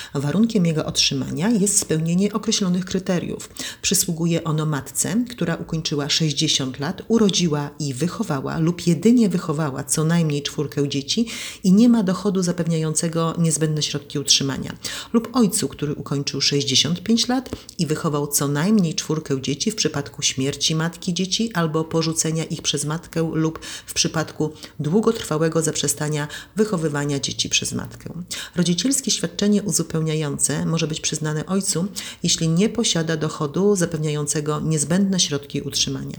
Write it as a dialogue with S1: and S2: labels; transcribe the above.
S1: Warunkiem jego otrzymania jest spełnienie określonych kryteriów. Przysługuje ono matce, która ukończyła 60 lat, urodziła i wychowała lub jedynie wychowała co najmniej 4 dzieci i nie ma dochodu zapewniającego niezbędne środki utrzymania, lub ojcu, który ukończył 65 lat i wychował co najmniej 4 dzieci w przypadku śmierci matki dzieci albo porzucenia ich przez matkę lub w przypadku długotrwałego zaprzestania wychowywania dzieci przez matkę. Rodzicielskie świadczenie uzupełniające może być przyznane ojcu, jeśli nie posiada dochodu zapewniającego niezbędne środki utrzymania.